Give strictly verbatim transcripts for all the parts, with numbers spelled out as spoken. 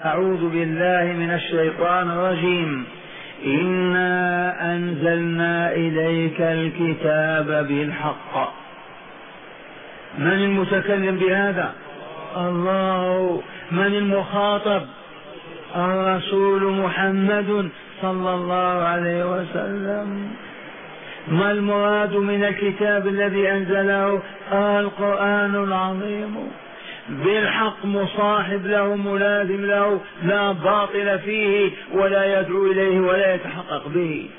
أعوذ بالله من الشيطان الرجيم. إنا أنزلنا إليك الكتاب بالحق. من المتكلم بهذا؟ الله. من المخاطب؟ الرسول محمد صلى الله عليه وسلم. ما المراد من الكتاب الذي أنزله؟ القرآن العظيم بالحق، مصاحب له، ملازم له، لا باطل فيه ولا يدعو إليه ولا يتحقق به.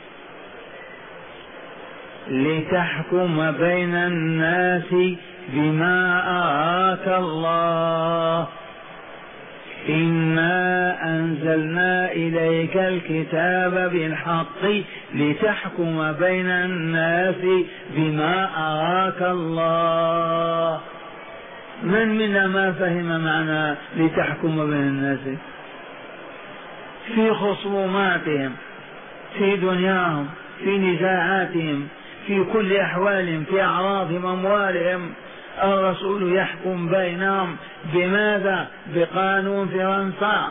لتحكم بين الناس بما أراك الله. إنا أنزلنا إليك الكتاب بالحق لتحكم بين الناس بما أراك الله. من منا ما فهم معنى لتحكم بين الناس؟ في خصوماتهم، في دنياهم، في نزاعاتهم، في كل أحوالهم، في أعراضهم، أموالهم، الرسول يحكم بينهم. بماذا؟ بقانون فرنسا،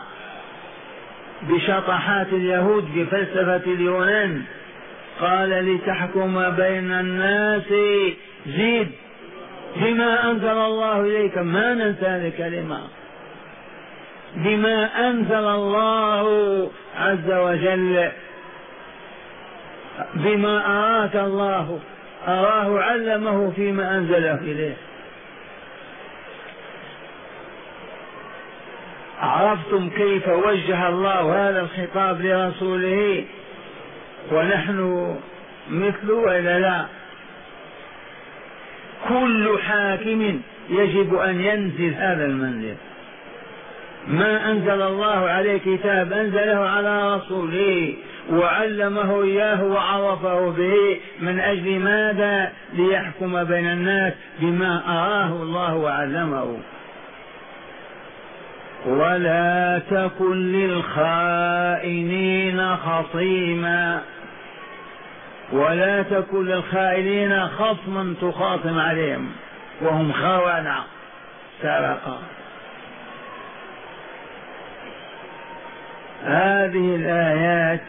بشطحات اليهود، بفلسفة اليونان. قال لتحكم بين الناس، زيد، بما أنزل الله إليك. ما ننسى الكلمة، بما أنزل الله عز وجل، بما أراك الله، أراه علمه فيما أنزله إليه. عرفتم كيف وجه الله هذا الخطاب لرسوله؟ ونحن مثله ولا لا؟ كل حاكم يجب أن ينزل هذا المنزل. ما أنزل الله عليه كتاب أنزله على رسوله وعلمه إياه وعرفه به. من أجل ماذا؟ ليحكم بين الناس بما أراه الله وعلمه. ولا تكن للخائنين خصيما. ولا تكن للخائنين خصما تخاصم عليهم وهم خونة سرقا. هذه الآيات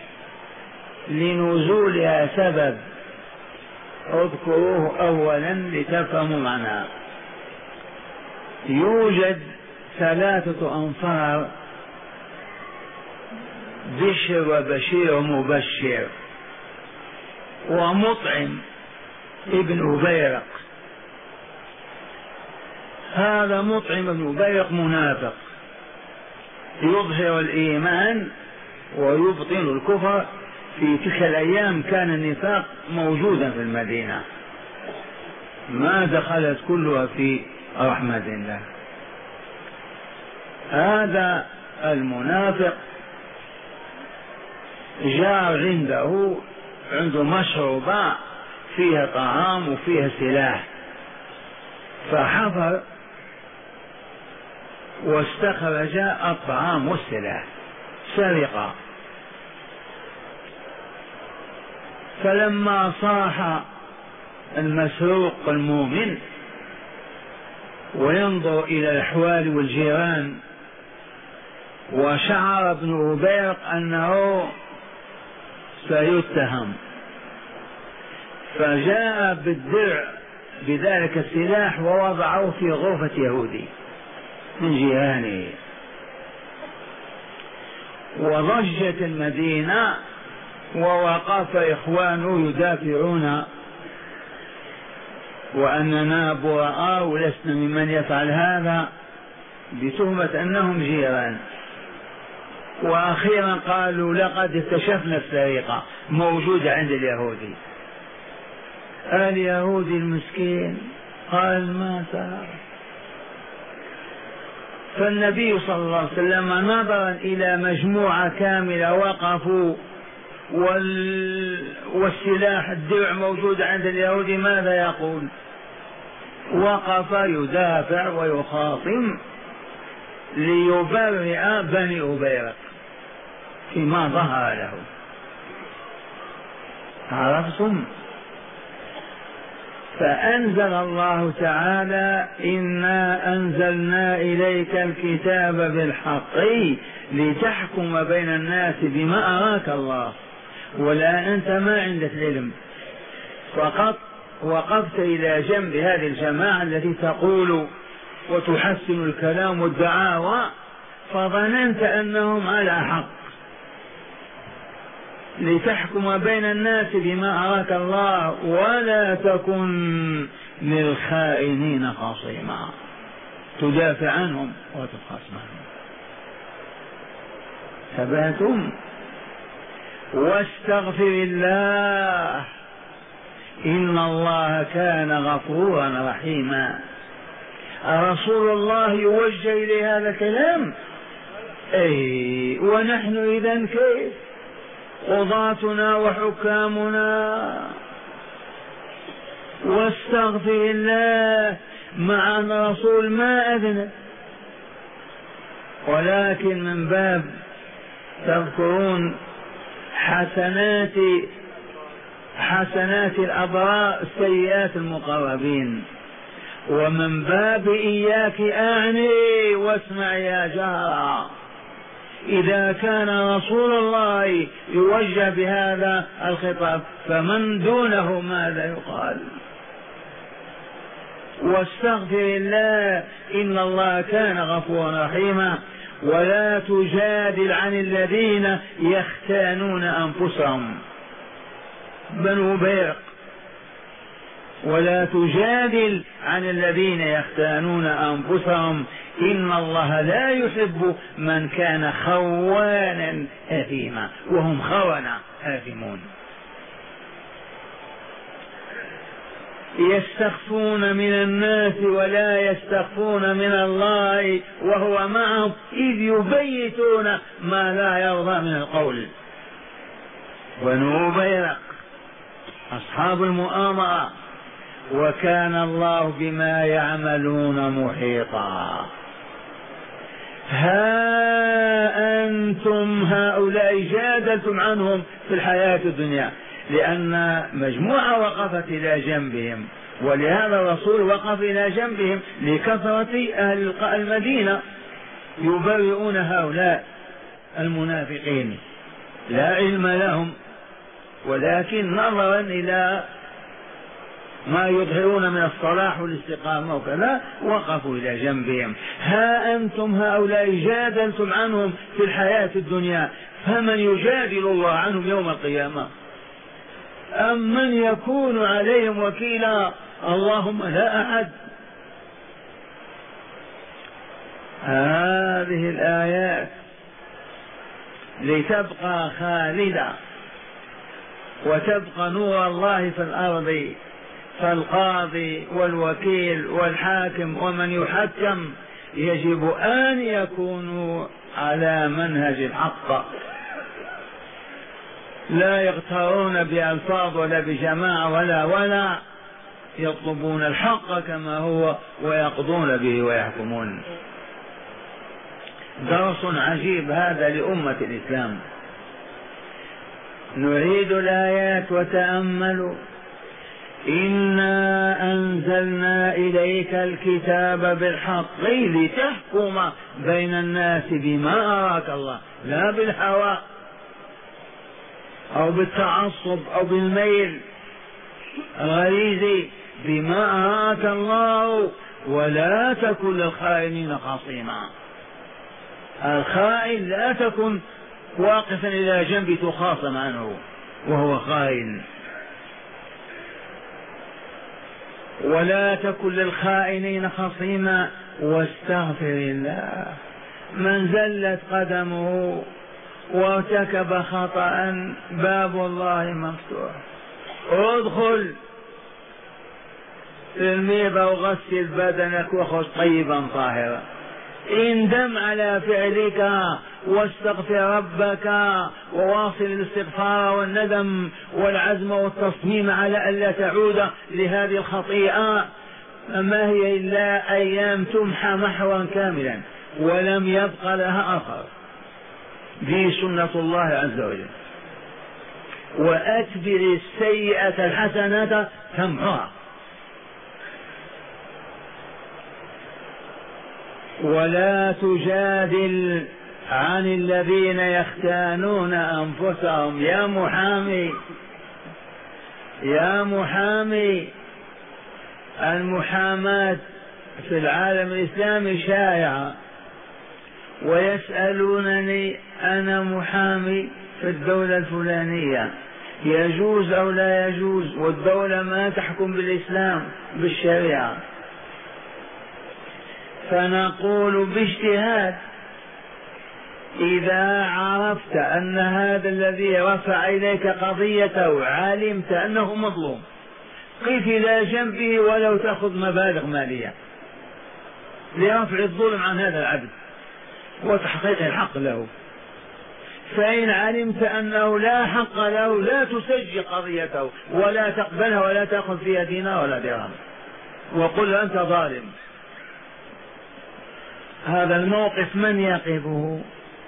لنزولها سبب اذكروه أولا لتفهموا معناه. يوجد ثلاثة أنفار، بشر وبشير ومبشر ومطعم ابن أبيرق. هذا مطعم ابن أبيرق منافق، يظهر الإيمان ويبطن الكفر. في تلك الأيام كان النفاق موجودا في المدينة، ما دخلت كلها في رحمة الله. هذا المنافق جاء عنده عنده مشروبة فيها طعام وفيها سلاح، فحفر واستخرج الطعام والسلاح، سرقة. فلما صاح المسروق المؤمن وينظر إلى الأحوال والجيران، وشعر ابن أبيرق أنه سيتهم، فجاء بالدرع بذلك السلاح ووضعه في غرفة يهودي من جيرانه، وضجت المدينة ووقف إخوانه يدافعون وأننا براء ولسنا ممن يفعل هذا بتهمة أنهم جيران. وأخيرا قالوا لقد اكتشفنا السرقة موجودة عند اليهودي. اليهودي المسكين قال ما سرق. فالنبي صلى الله عليه وسلم نظرا إلى مجموعة كاملة وقفوا وال... والسلاح الدرع موجود عند اليهودي، ماذا يقول؟ وقف يدافع ويخاصم ليبرئ بني أبيرق فيما ظهر له. عرفتم؟ فأنزل الله تعالى إنا أنزلنا إليك الكتاب بالحق لتحكم بين الناس بما أراك الله، ولا أنت ما عندك علم، فقط وقفت إلى جنب هذه الجماعة التي تقول وتحسن الكلام والدعاوى، فظننت أنهم على حق، لتحكم بين الناس بما أراك الله ولا تكن للخائنين خصيما، تدافع عنهم وتخاصم عنهم. ثباتم واستغفر الله إن الله كان غفورا رحيما. رسول الله يوجه إليه هذا الكلام، أي ونحن إذن كيف؟ قضاتنا وحكامنا. واستغفر الله مع أن الرسول ما أذن، ولكن من باب تذكرون حسنات حسنات الأبرار سيئات المقربين، ومن باب إياك أعني واسمع يا جارة. إذا كان رسول الله يوجه بهذا الخطاب فمن دونه ماذا يقال؟ واستغفر الله إن الله كان غفورا رحيما. ولا تجادل عن الذين يختانون أنفسهم، بنو بيرق. ولا تجادل عن الذين يختانون أنفسهم إن الله لا يحب من كان خوانا أثيما، وهم خونة آثمون. يستخفون من الناس ولا يستخفون من الله وهو معهم إذ يبيتون ما لا يرضى من القول. بنو بيرق أصحاب المؤامرة، وكان الله بما يعملون محيطا. ها أنتم هؤلاء جادلتم عنهم في الحياة الدنيا، لأن مجموعة وقفت إلى جنبهم، ولهذا الرسول وقف إلى جنبهم لكثرة أهل المدينة يبرئون هؤلاء المنافقين، لا علم لهم، ولكن نظرا إلى ما يظهرون من الصلاح والاستقامة وكذا وقفوا إلى جنبهم. ها أنتم هؤلاء جادلتم عنهم في الحياة الدنيا، فمن يجادل الله عنهم يوم القيامة؟ أم من يكون عليهم وكيلا؟ اللهم لا أحد. هذه الآيات لتبقى خالدة وتبقى نور الله في الأرض، فالقاضي والوكيل والحاكم ومن يحكم يجب أن يكونوا على منهج الحق، لا يغترون بألفاظ ولا بجماعة ولا ولا يطلبون الحق كما هو ويقضون به ويحكمون. درس عجيب هذا لأمة الإسلام. نعيد الآيات وتأملوا. إنا أنزلنا إليك الكتاب بالحق لتحكم بين الناس بما أراك الله، لا بالهوى أو بالتعصب أو بالميل الغريزي، بما أراك الله ولا تكن للخائنين خصيما. الخائن لا تكن واقفا إلى جنب تخاصم عنه وهو خائن. ولا تكن للخائنين خصيما واستغفر الله. من زلت قدمه وارتكب خطأ باب الله مفتوح، ادخل في الميضة وغسل بدنك وخذ طيبا طاهرا، اندم على فعلك واستغفر ربك وواصل الاستغفار والندم والعزم والتصميم على ألا تعود لهذه الخطيئة. ما هي إلا أيام تمحى محوا كاملا ولم يبق لها آخر، دي سنة الله عز وجل. وأتبع السيئة الحسنة تمحها، ولا تجادل عن الذين يختانون أنفسهم. يا محامي يا محامي المحاماة في العالم الإسلامي شائعة، ويسألونني أنا محامي في الدولة الفلانية يجوز أو لا يجوز، والدولة ما تحكم بالإسلام بالشريعة. فنقول باجتهاد إذا عرفت أن هذا الذي رفع إليك قضيته علمت أنه مظلوم، قف إلى جنبه ولو تأخذ مبالغ مالية لرفع الظلم عن هذا العبد وتحقيق الحق له. فإن علمت أنه لا حق له لا تسجل قضيته ولا تقبلها ولا تأخذ فيها دينار ولا درهم، وقل أنت ظالم. هذا الموقف من يقفه؟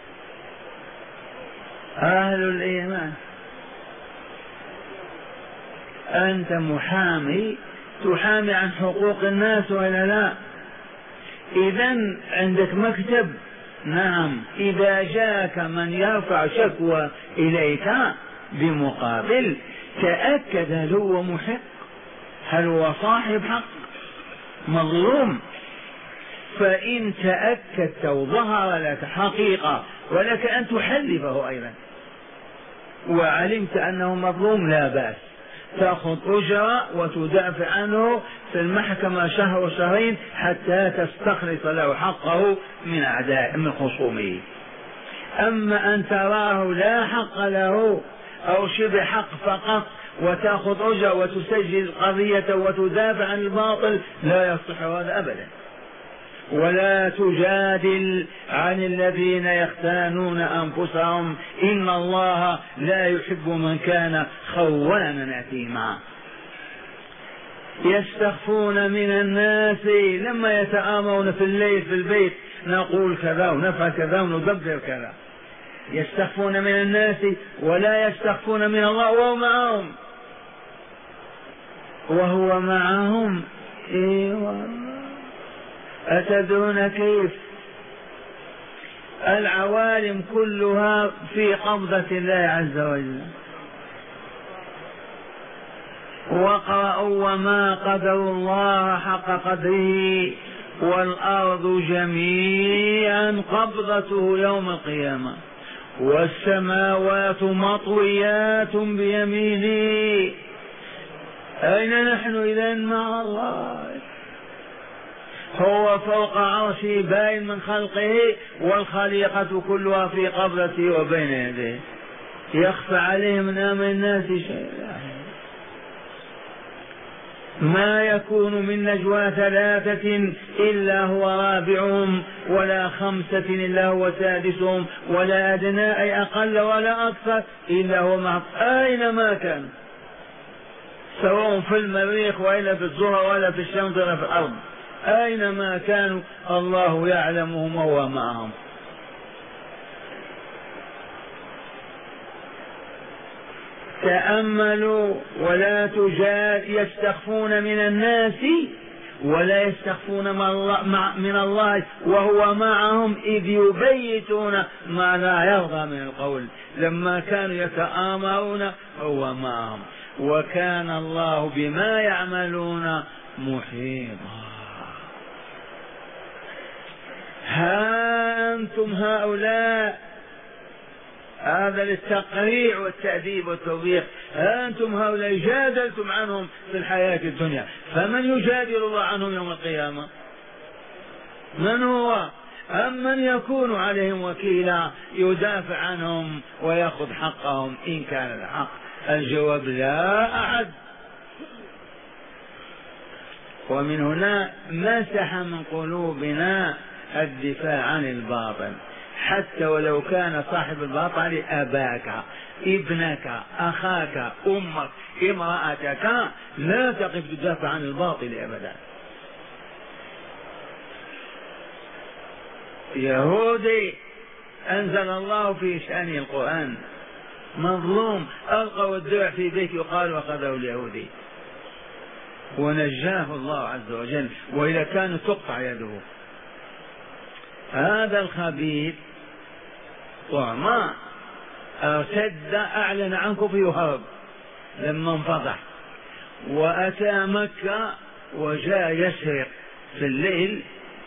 أهل الإيمان. أنت محامي تحامي عن حقوق الناس ولا لا؟ إذن عندك مكتب، نعم، إذا جاءك من يرفع شكوى إليك بمقابل تأكد هل هو محق، هل هو صاحب حق مظلوم. فإن تأكدت وظهر لك حقيقة ولك أن تحلفه أيضا وعلمت أنه مظلوم لا بأس، تأخذ أجرة وتدافع عنه في المحكمة شهر وشهرين حتى تستخلص له حقه من أعداء من خصومه. أما أن تراه لا حق له أو شبه حق فقط وتأخذ أجرة وتسجل قضية وتدافع عن الباطل لا يصح هذا أبدا. ولا تجادل عن الذين يختانون أنفسهم إن الله لا يحب من كان خوانا أثيما. يستخفون من الناس لما يتآمرون في الليل في البيت نقول كذا ونفعل كذا وندبر كذا. يستخفون من الناس ولا يستخفون من الله وهو معهم وهو معهم. إيوه. أتدرون كيف؟ العوالم كلها في قبضة الله عز وجل. وقرأوا وما قدر الله حق قدره والأرض جميعا قبضته يوم القيامة والسماوات مطويات بيمينه. أين نحن إذن مع الله؟ هو فوق عرشه باين من خلقه والخليقة كلها في قبضته وبين يديه، يخفى عليه من أمر الناس شيء. ما يكون من نجوى ثلاثة إلا هو رابعهم ولا خمسة إلا هو سادسهم ولا أدنى أي أقل ولا أكثر إلا هو معهم أينما كان، سواء في المريخ وإلا في الزهر ولا في الشمس ولا في الأرض، أينما كانوا الله يعلمهم وهو معهم. تأملوا ولا تجاد. يستخفون من الناس ولا يستخفون من الله وهو معهم إذ يبيتون ما لا يرضى من القول. لما كانوا يتآمرون هو معهم وكان الله بما يعملون محيطا. ها أنتم هؤلاء، هذا للتقريع والتأديب والتوبيخ، ها أنتم هؤلاء جادلتم عنهم في الحياة الدنيا، فمن يجادل الله عنهم يوم القيامة؟ من هو؟ أم من يكون عليهم وكيلا يدافع عنهم ويأخذ حقهم إن كان الحق؟ الجواب لا أحد. ومن هنا مسح من قلوبنا الدفاع عن الباطل، حتى ولو كان صاحب الباطل أباك ابنك أخاك أمك امرأتك لا تقف تدافع عن الباطل أبدا. يهودي أنزل الله في شأنه القرآن مظلوم ألقوا الدرع في بيت يقال وأخذه اليهودي ونجاه الله عز وجل، وإذا كان تقطع يده. هذا الخبيث طعما ارتد أعلن عن كفره وهرب لما انفضح، وأتى مكة وجاء يسرق في الليل.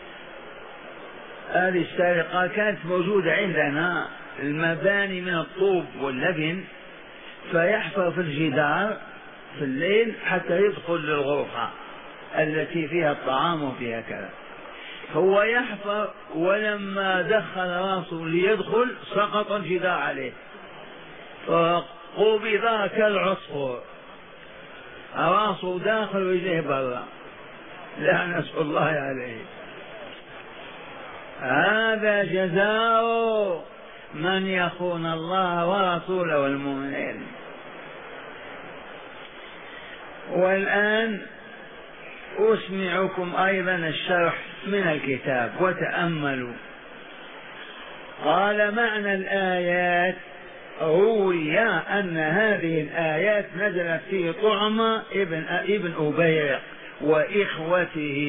هذه السرقة كانت موجودة عندنا، المباني من الطوب واللبن، فيحفر في الجدار في الليل حتى يدخل للغرفة التي فيها الطعام وفيها كذا. هو يحفر، ولما دخل راسه ليدخل سقط الجدار عليه فقبض كالعصفور، راسه داخل وجهه برا، لا نسأل الله عليه. هذا جزاء من يخون الله ورسوله والمؤمنين. والآن أسمعكم أيضا الشرح من الكتاب وتأملوا. قال معنى الآيات: روي أن هذه الآيات نزلت في طعمة ابن ابن أبيرق وإخوته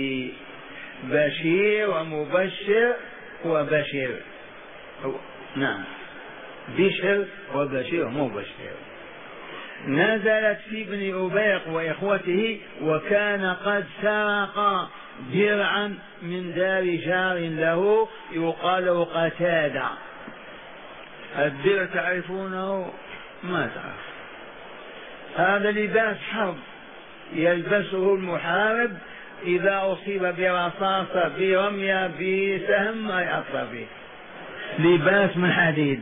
بشير ومبشر وبشير، نعم بشر وبشير ومبشر، نزلت في ابن أبيرق وإخوته، وكان قد سرق درعا من دار جار له يقال قتادة. الدرع تعرفونه؟ ما تعرف. هذا لباس حرب يلبسه المحارب إذا أصيب برصاصة برمية بسهم ما يأثر فيه، لباس من حديد.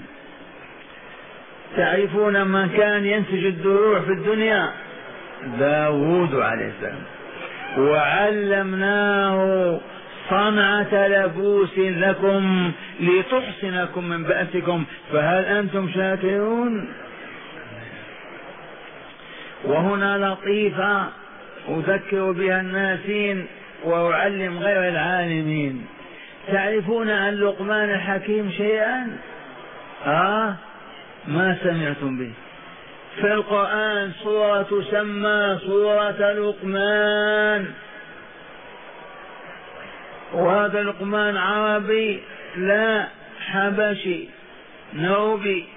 تعرفون من كان ينسج الدروع في الدنيا؟ داود عليه السلام. وعلمناه صنعة لبوس لكم لتحصنكم من بأسكم فهل أنتم شاكرون؟ وهنا لطيفة أذكر بها الناسين وأعلم غير العالمين. تعرفون عن لقمان الحكيم شيئا؟ آه ما سمعتم به. في القرآن سورة تسمى سورة لقمان، وهذا لقمان عربي لا حبشي نوبي،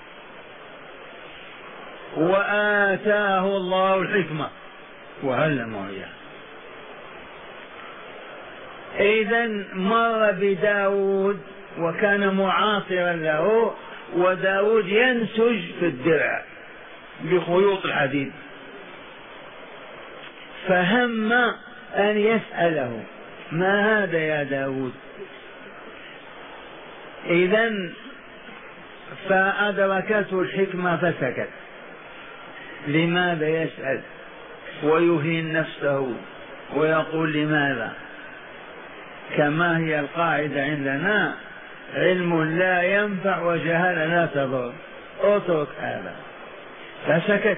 وآتاه الله الحكمة وعلمه إياها. إذن مر بداود وكان معاصرا له، وداود ينسج في الدرع بخيوط الحديد، فهم أن يسأله: ما هذا يا داود؟ إذن فأدركته الحكمة فسكت. لماذا يسأل ويهين نفسه ويقول لماذا؟ كما هي القاعدة عندنا: علم لا ينفع وجهل لا تضر، اترك هذا. فسكت.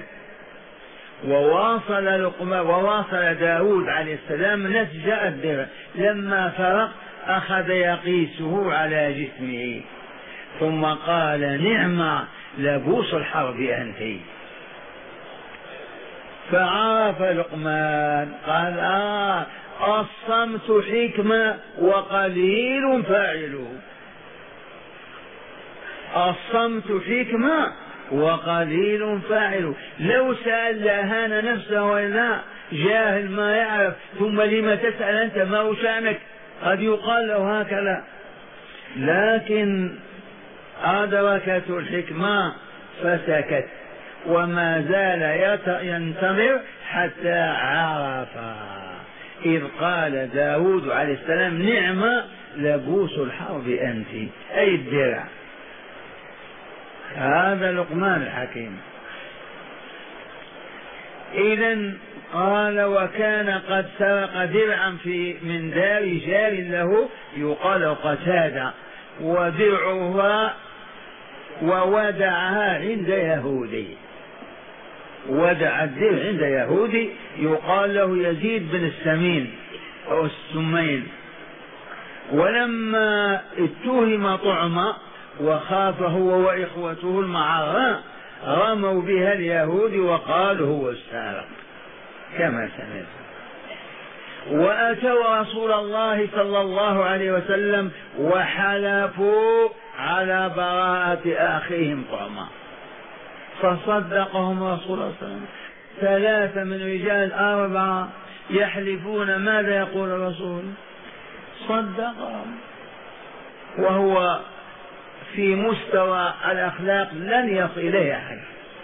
وواصل لقمان وواصل داود عليه السلام نسج الدرع. لما فرق أخذ يقيسه على جسمه، ثم قال: نعم لبوس الحرب أنت. فعرف لقمان، قال: آه الصمت حكمة وقليل فاعله. الصمت حكمة وقليل فاعله. لو سأل لهان نفسه ولا جاهل ما يعرف، ثم لما تسأل أنت؟ ما هو شأنك؟ قد يقال له هكذا، لكن أدركته الحكمة فسكت، وما زال ينتظر حتى عرف، إذ قال داود عليه السلام: نعم لبوس الحرب أنت، أي الدرع. هذا لقمان الحكيم. إذن قال: وكان قد سرق درعا في من دار جار له يقال قتادة، ودرعها وودعها عند يهودي. ودع الدرع عند يهودي يقال له يزيد بن السمين أو السمين. ولما اتهم طعمة وخاف هو وإخوته المعارة، رموا بها اليهود وقالوا هو السارق كما سمعت. وأتوا رسول الله صلى الله عليه وسلم وحلفوا على براءة أخيهم طعما، فصدقهم رسول الله صلى الله عليه وسلم. ثلاثة من رجال أربعة يحلفون، ماذا يقول الرسول؟ صدقهم، وهو في مستوى الأخلاق لن يصل إليه أحد.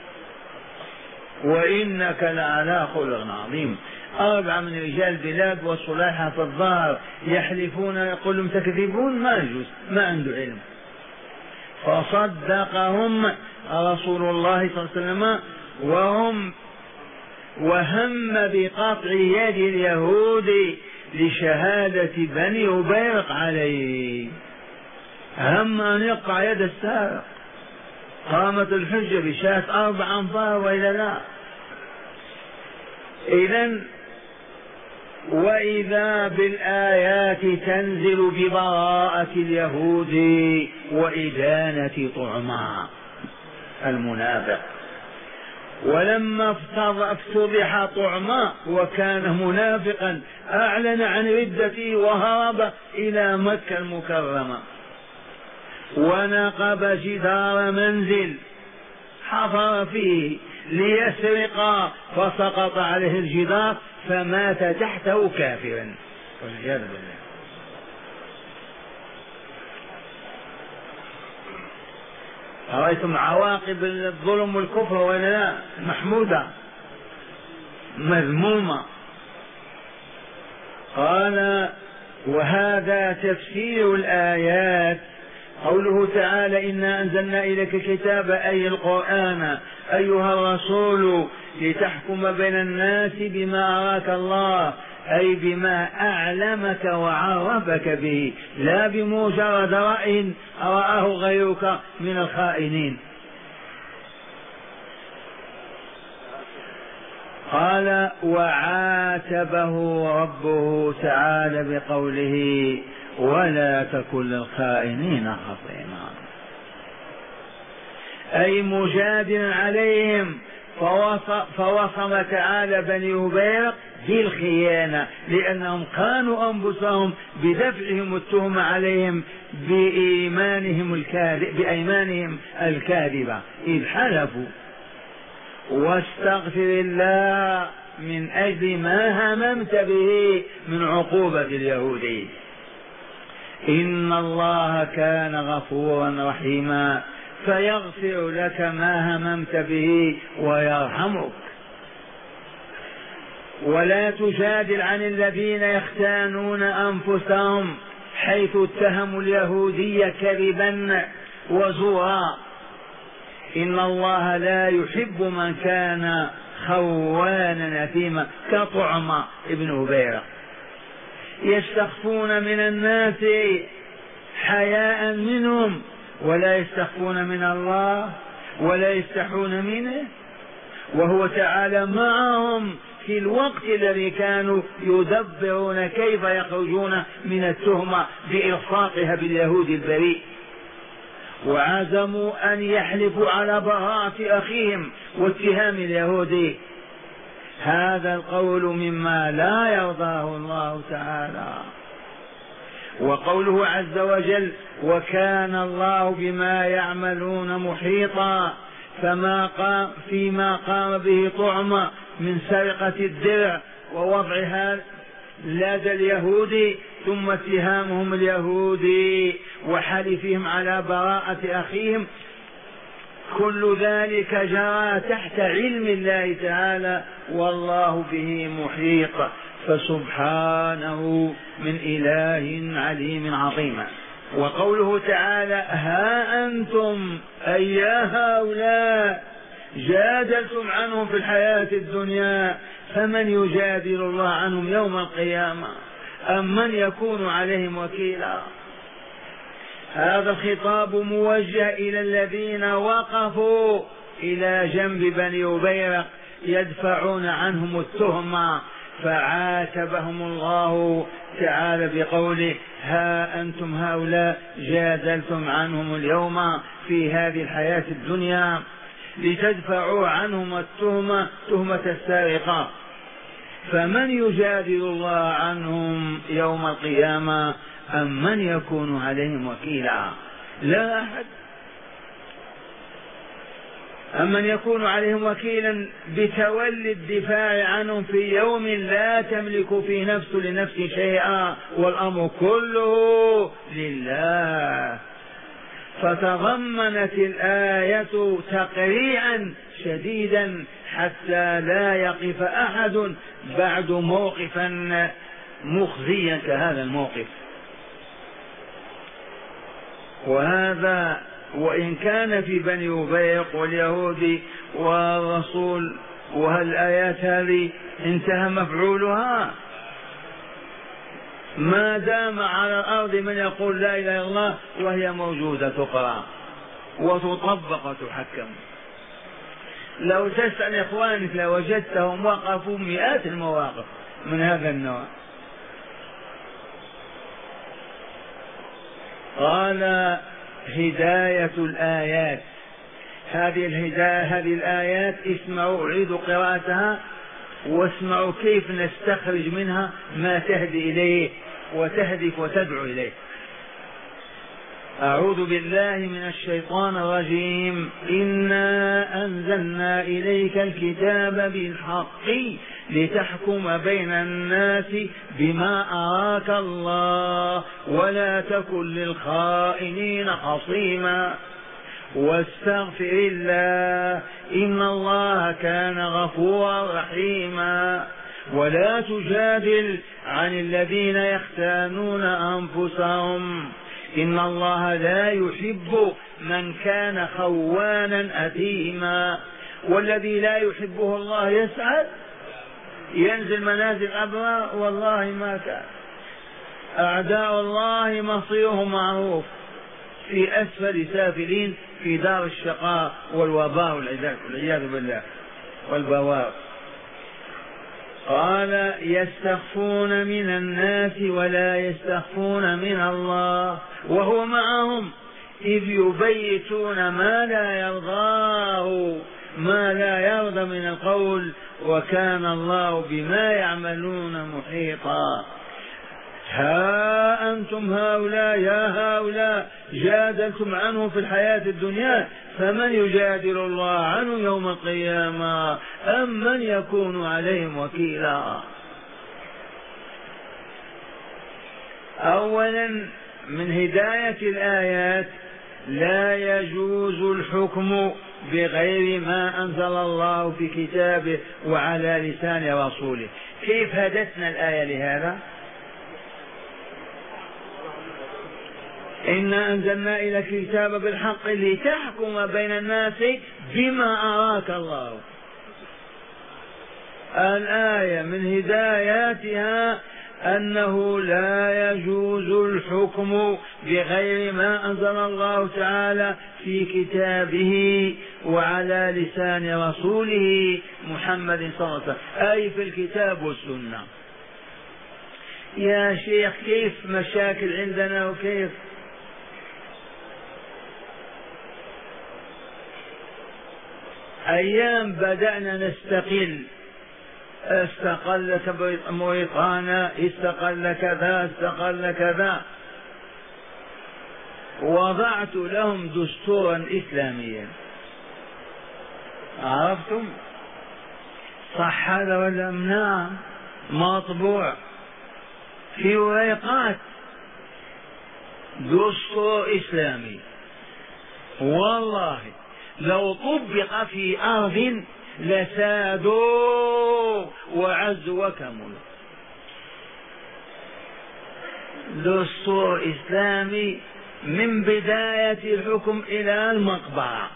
وإنك لعلى خلق عظيم. أربعة من رجال بلاد وصلاحة في الظاهر يحلفون، يقول لهم تكذبون، ما يجوز، ما عنده علم. فصدقهم رسول الله صلى الله عليه وسلم، وهم وهم بقطع يد اليهود لشهادة بني أبيرق عليه، هم أن يقطع يد السارق. قامت الحجة بشاة أربع أنفار وإلا لا؟ إذن وإذا بالآيات تنزل ببراءة اليهود وإدانة طعما المنافق. ولما افتضح طعما وكان منافقا أعلن عن ردته وهرب إلى مكة المكرمة، ونقب جدار منزل حفر فيه ليسرق، فسقط عليه الجدار فمات تحته كافرا والعياذ بالله. رأيتم عواقب الظلم والكفر ولا لا؟ محمودة مذمومة. قال وهذا تفسير الآيات، قوله تعالى إنا أنزلنا إليك الكتاب أي القرآن أيها الرسول لتحكم بين الناس بما أراك الله، أي بما أعلمك وعرفك به، لا بمجرد رأي رآه غيرك من الخائنين. قال وعاتبه ربه تعالى بقوله ولا تكن للخائنين خصيما، أي مجادلا عليهم. فوصف تعالى بني أبيرق بالخيانة لأنهم كانوا أنفسهم بدفعهم التهمة عليهم بإيمانهم الكاذب بأيمانهم الكاذبة إذ حلفوا. واستغفر الله من أجل ما هممت به من عقوبة اليهود، إن الله كان غفورا رحيما، فيغفر لك ما هممت به ويرحمك. ولا تجادل عن الذين يختانون أنفسهم حيث اتهموا اليهودية كذبا وزورا، إن الله لا يحب من كان خوانا نثيما كطعم ابن أبيرق. يستخفون من الناس حياء منهم ولا يستخفون من الله ولا يستحون منه، وهو تعالى معهم في الوقت الذي كانوا يدبرون كيف يخرجون من التهمة بإلصاقها باليهود البريء، وعزموا أن يحلفوا على براءة أخيهم واتهام اليهود. هذا القول مما لا يرضاه الله تعالى. وقوله عز وجل وكان الله بما يعملون محيطا، فما قام فيما قام به طعم من سرقة الدرع ووضعها لدى اليهود ثم اتهامهم اليهود وحلفهم على براءة أخيهم، كل ذلك جرى تحت علم الله تعالى والله به محيط، فسبحانه من إله عليم عظيم. وقوله تعالى ها أنتم أي يا هؤلاء جادلتم عنهم في الحياة الدنيا فمن يجادل الله عنهم يوم القيامة أم من يكون عليهم وكيلا. هذا الخطاب موجه إلى الذين وقفوا إلى جنب بني أبيرق يدفعون عنهم التهمة، فعاتبهم الله تعالى بقوله ها أنتم هؤلاء جادلتم عنهم اليوم في هذه الحياة الدنيا لتدفعوا عنهم التهمة تهمة السرقة، فمن يجادل الله عنهم يوم القيامة أم من يكون عليهم وكيلا؟ لا أحد. أم من يكون عليهم وكيلا بتولي الدفاع عنهم في يوم لا تملك في نفس لنفس شيئا والأمر كله لله. فتضمنت الآية تقريعا شديدا حتى لا يقف أحد بعد موقفا مخزيا كهذا الموقف. وهذا وإن كان في بني أبيق واليهود والرسول، وهل الآيات هذه انتهى مفعولها؟ ما دام على الأرض من يقول لا إله إلا الله وهي موجودة تقرأ وتطبق وتحكم. لو تسأل إخوانك لوجدتهم وقفوا مئات المواقف من هذا النوع. قال هداية الآيات، هذه الهداية هذه الآيات اسمعوا، أعيدوا قراءتها واسمعوا كيف نستخرج منها ما تهدي إليه وتهدف وتدعو إليه. أعوذ بالله من الشيطان الرجيم. إنا أنزلنا إليك الكتاب بالحق لتحكم بين الناس بما أراك الله ولا تكن للخائنين خصيما واستغفر الله إن الله كان غفورا رحيما ولا تجادل عن الذين يختانون أنفسهم إن الله لا يحب من كان خوانا أثيما. والذي لا يحبه الله يسعد ينزل منازل أبرار؟ والله ما كان. أعداء الله مصيرهم معروف، في أسفل سافلين في دار الشقاء والوباء والعياذ بالله والبوار. قال يستخفون من الناس ولا يستخفون من الله وهو معهم إذ يبيتون ما لا يرضاه ما لا يرضى من القول وكان الله بما يعملون محيطا. ها أنتم هؤلاء يا هؤلاء جادلتم عنه في الحياة الدنيا فمن يجادل الله عنه يوم القيامة أم من يكون عليهم وكيلا؟ أولا من هداية الآيات لا يجوز الحكم بغير ما أنزل الله في كتابه وعلى لسان رسوله. كيف هدتنا الآية لهذا؟ إنا أنزلنا إلى الكتاب بالحق لتحكم بين الناس بما أراك الله. الآية من هداياتها أنه لا يجوز الحكم بغير ما أنزل الله تعالى في كتابه وعلى لسان رسوله محمد صلى الله عليه وسلم، أي في الكتاب والسنة. يا شيخ كيف مشاكل عندنا وكيف أيام بدأنا نستقل، استقل بريطانيا، استقل كذا، استقل كذا، وضعت لهم دستورا إسلاميا. عرفتم؟ صح هذا ولا نعم؟ مطبوع في ورقات، دستور إسلامي. والله لو طبق في أرض لسادوا وعز وكمل. دستور إسلامي من بداية الحكم إلى المقبرة.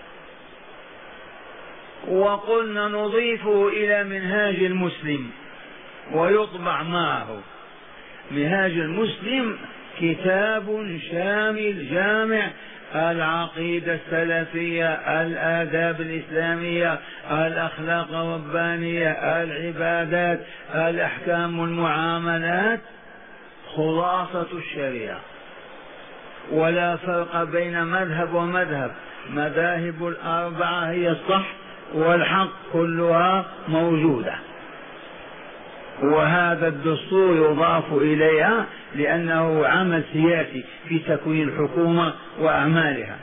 وقلنا نضيفه إلى منهاج المسلم ويطبع معه. منهاج المسلم كتاب شامل جامع: العقيدة السلفية، الآداب الإسلامية، الأخلاق الربانية، العبادات، الأحكام والمعاملات، خلاصة الشريعة. ولا فرق بين مذهب ومذهب، مذاهب الأربعة هي الصح والحق كلها موجودة. وهذا الدستور يضاف إليها لأنه عمل سياسي في تكوين الحكومة وأعمالها،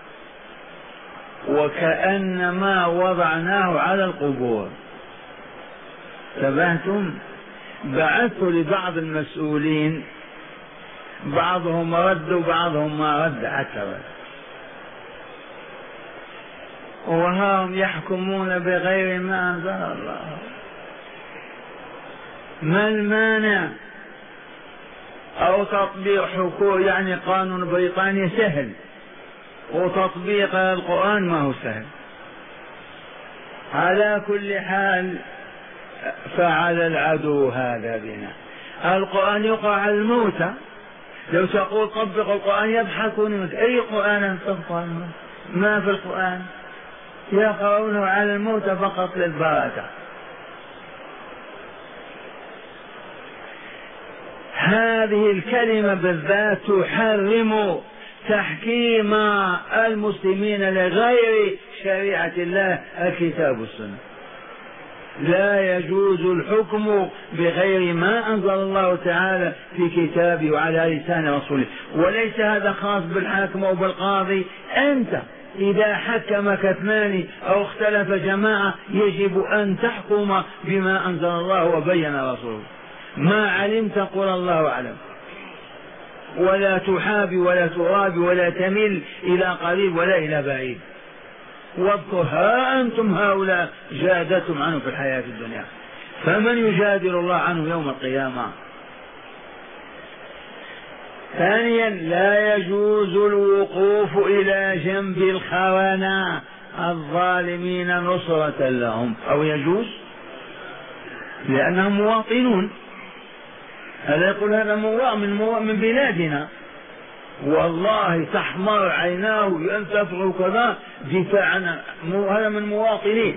وكأنما وضعناه على القبور. تبهتم؟ بعثت لبعض المسؤولين، بعضهم رد وبعضهم ما رد حتى، وهم يحكمون بغير ما أنزل الله. ما المانع؟ أو تطبيق حقوق يعني قانون بريطانيا سهل، وتطبيق القرآن ما هو سهل. على كل حال فعل العدو هذا بنا. القرآن يقع على الموتى، لو تقول طبق القرآن يضحكون. أي قرآن تطبق؟ ما في القرآن، يقرؤونه على الموتى فقط للبركة. هذه الكلمة بالذات تحرم تحكيم المسلمين لغير شريعة الله الكتاب والسنة. لا يجوز الحكم بغير ما أنزل الله تعالى في كتابه وعلى لسان رسوله. وليس هذا خاص بالحاكم أو بالقاضي. أنت إذا حكمك اثنان أو اختلف جماعة يجب أن تحكم بما أنزل الله وبين رسوله. ما علمت قل الله أعلم، ولا تحابي ولا ترابي ولا تمل إلى قريب ولا إلى بعيد. واذكر ها أنتم هؤلاء جادتم عنه في الحياة الدنيا، فمن يجادل الله عنه يوم القيامة؟ ثانيا لا يجوز الوقوف إلى جنب الخونة الظالمين نصرة لهم. أو يجوز لأنهم مواطنون. هذا يقول هذا مواطن من, من بلادنا، والله تحمر عيناه ينتفع كذا دفاعنا، هذا من مواطنين.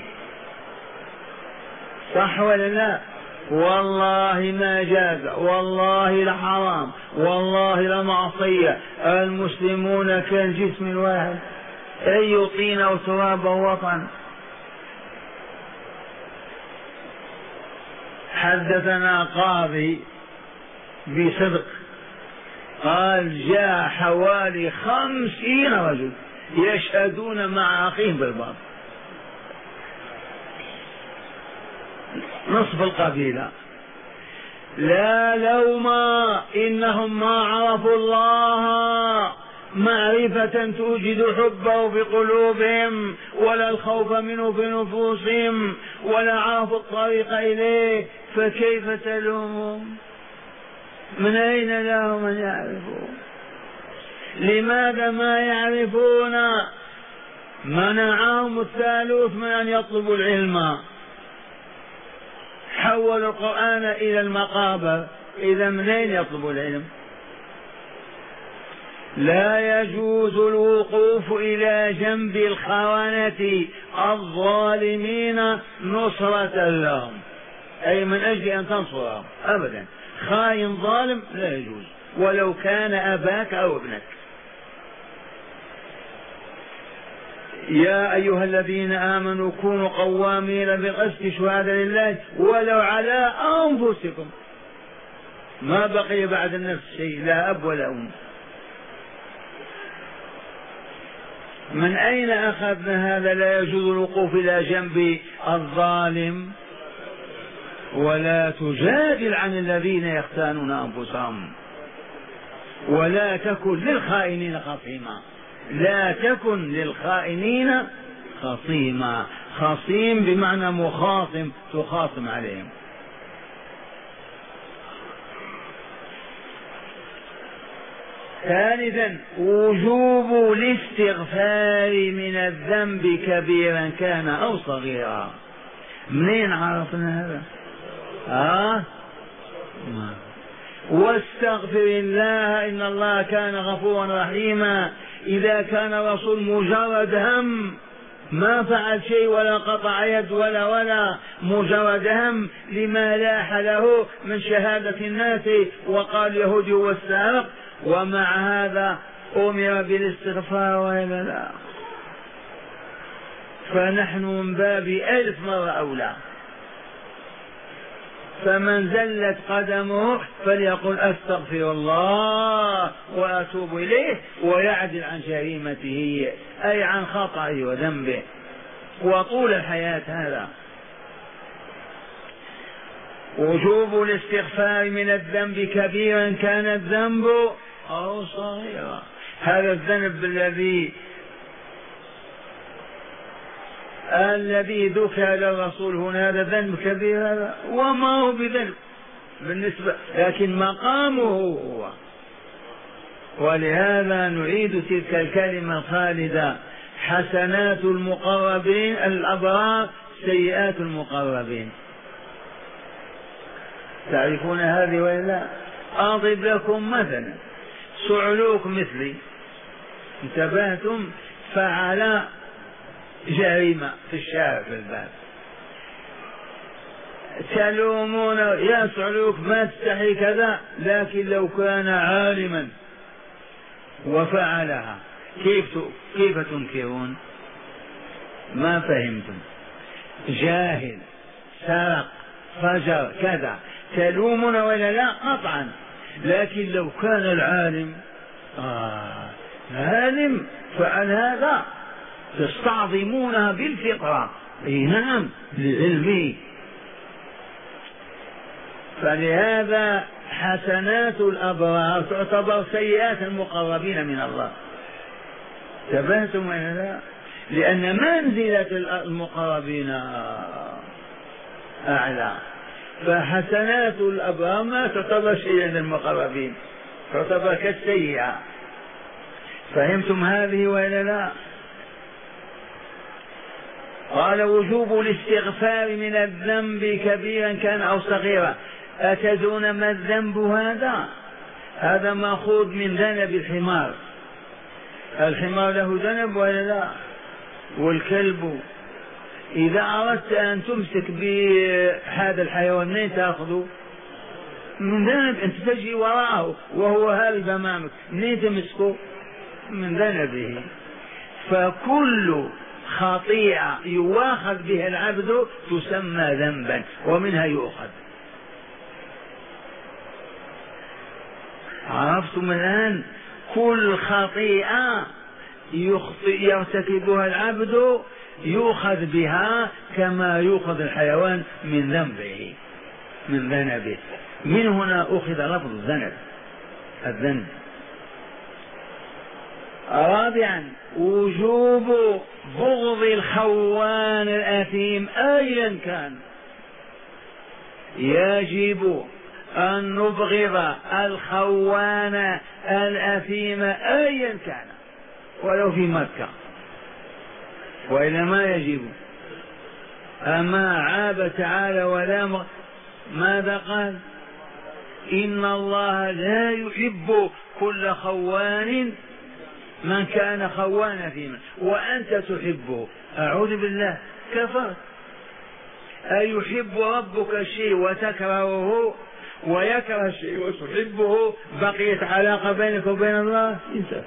صح ولا لا؟ والله ما جاز، والله لحرام، والله لمعصية. المسلمون كالجسم الواحد، أي طين أو تراب أو وطن. حدثنا قاضي بصدق قال جاء حوالي خمسين رجل يشهدون مع أخيهم بالباطل، نصف القبيلة. لا لوم، إنهم ما عرفوا الله معرفة توجد حبه في قلوبهم، ولا الخوف منه في نفوسهم، ولا عرفوا الطريق إليه، فكيف تلومهم؟ من أين لهم أن يعرفوا؟ لماذا ما يعرفون؟ منعهم الثالوث من أن يطلبوا العلم، حولوا القرآن إلى المقابر، إذا من أين يطلبوا العلم؟ لا يجوز الوقوف إلى جنب الخونة الظالمين نصرة لهم، أي من أجل أن تنصرهم أبدا. خاين ظالم لا يجوز، ولو كان أباك أو ابنك. يا أيها الذين آمنوا كونوا قوامين بالقسط شهداء لله ولو على أنفسكم. ما بقي بعد النفس شيء، لا أب ولا أم. من أين أخذنا هذا؟ لا يجوز الوقوف إلى جنب الظالم، ولا تجادل عن الذين يختانون أنفسهم، ولا تكن للخائنين خصيما. لا تكن للخائنين خصيما. خصيم بمعنى مخاصم، تخاصم عليهم. ثالثا وجوب الاستغفار من الذنب كبيرا كان أو صغيرا. منين عرفنا هذا؟ آه؟ ما. واستغفر الله إن الله كان غفورا رحيما. إذا كان رسول مجرد هم ما فعل شيء ولا قطع يد ولا ولا مجرد هم لما لاح له من شهادة الناس وقال يهودي هو السارق، ومع هذا أمر بالاستغفار وإلا لا؟ فنحن من باب ألف مرة أولى. فمن زلت قدمه فليقل أستغفر الله وأتوب إليه ويعدل عن جريمته أي عن خطأه وذنبه وطول الحياة. هذا وجوب الاستغفار من الذنب كبيرا كان الذنب أو صغيرا. هذا الذنب الذي الذي ذكر للرسول هنا هذا ذنب كبير، هذا وما هو بذنب بالنسبة، لكن مقامه هو. ولهذا نعيد تلك الكلمة الخالدة: حسنات المقربين الأبرار سيئات المقربين. تعرفون هذه ولا؟ أضرب لكم مثلا: صعلوك مثلي انتبهتم فعل جريمة في الشارع في الباب، تلومون يا صعلوك ما تستحي كذا، لكن لو كان عالما وفعلها كيف كيف تنكرون؟ ما فهمتم. جاهل سرق فجر كذا تلومون ولا لا؟ قطعا. لكن لو كان العالم آه عالم فعل هذا تستعظمونها بالفطرة. اي نعم لعلمه. فلهذا حسنات الأبرار تعتبر سيئات المقربين من الله. انتبهتم ولا لا؟ لأن منزلة المقربين أعلى، فحسنات الأبرار ما تعتبر شيئا للمقربين، تعتبر كالسيئة. فهمتم هذه ولا لا؟ قال: وجوب الاستغفار من الذنب كبيرا كان أو صغيرا. أتدون ما الذنب هذا؟ هذا مأخوذ من ذنب الحمار. الحمار له ذنب ولا لا؟ والكلب. إذا أردت أن تمسك بهذا الحيوان منين تأخذه؟ من ذنب. أنت تجي وراءه وهو هارب أمامك، منين تمسكه؟ من ذنبه. فكل خطيئة يواخذ بها العبد تسمى ذنبا ومنها يؤخذ. عرفتم الآن؟ كل خطيئة يرتكبها العبد يؤخذ بها كما يؤخذ الحيوان من ذنبه من ذنبه. من هنا أخذ لفظ الذنب الذنب. رابعا: وجوب بغض الخوان الأثيم أيا كان. يجب أن نبغض الخوان الأثيم أيا كان ولو في مكة، وإلا ما يجب. أما عاب تعالى ولا م... ماذا قال؟ إن الله لا يحب كل خوان من كان خوانا فيما وأنت تحبه. أعوذ بالله، كفرت. أيحب ربك الشيء وتكرهه ويكره الشيء وتحبه؟ بقيت علاقة بينك وبين الله؟ انت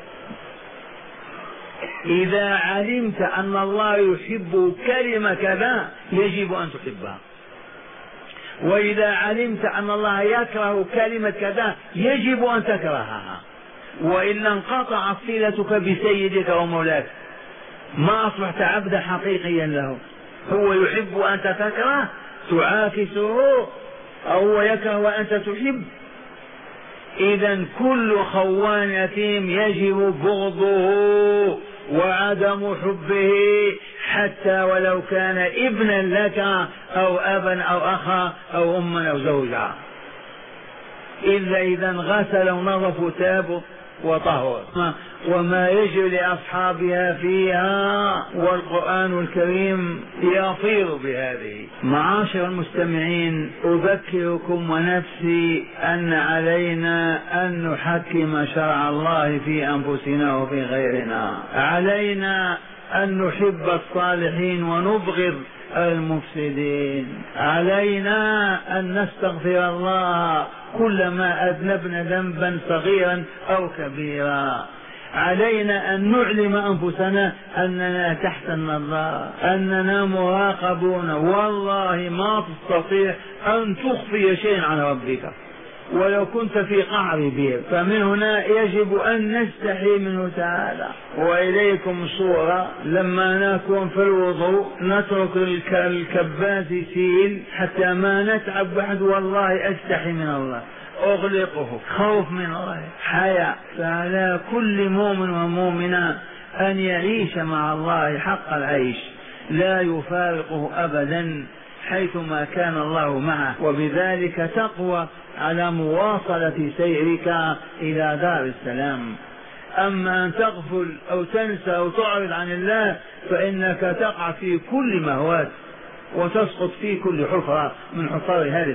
إذا علمت أن الله يحب كلمة كذا يجب أن تحبها، وإذا علمت أن الله يكره كلمة كذا يجب أن تكرهها، وإلا انقطعت صلتك بسيدك ومولاك، ما أصبحت عبدا حقيقيا له. هو يحب وأنت تكره تعاكسه، أو هو يكره وأنت تحب. إذا كل خوان أثيم يجب بغضه وعدم حبه، حتى ولو كان ابنا لك أو أبا أو أخا أو أما أو زوجا، إلا إذا غسل ونظف وتاب وطهر. وما يجري لأصحابها فيها والقرآن الكريم يفيض بهذه. معاشر المستمعين، أذكركم ونفسي أن علينا أن نحكم شرع الله في أنفسنا وفي غيرنا. علينا أن نحب الصالحين ونبغض المفسدين. علينا أن نستغفر الله كلما أذنبنا ذنبا صغيرا أو كبيرا. علينا أن نعلم أنفسنا أننا تحت النظارة، أننا مراقبون. والله ما تستطيع أن تخفي شيئا عن ربك ولو كنت في قعر بير. فمن هنا يجب أن نستحي منه تعالى. وإليكم صورة لما نكون في الوضوء نترك الكباس يسيل حتى ما نتعب بعد. والله أستحي من الله، أغلقه، خوف من الله، حياء. فعلى كل مؤمن ومؤمنة أن يعيش مع الله حق العيش، لا يفارقه أبدا حيثما كان الله معه، وبذلك تقوى على مواصلة سيرك إلى دار السلام. أما أن تغفل أو تنسى أو تعرض عن الله فإنك تقع في كل مهوات وتسقط في كل حفرة من حفر هذه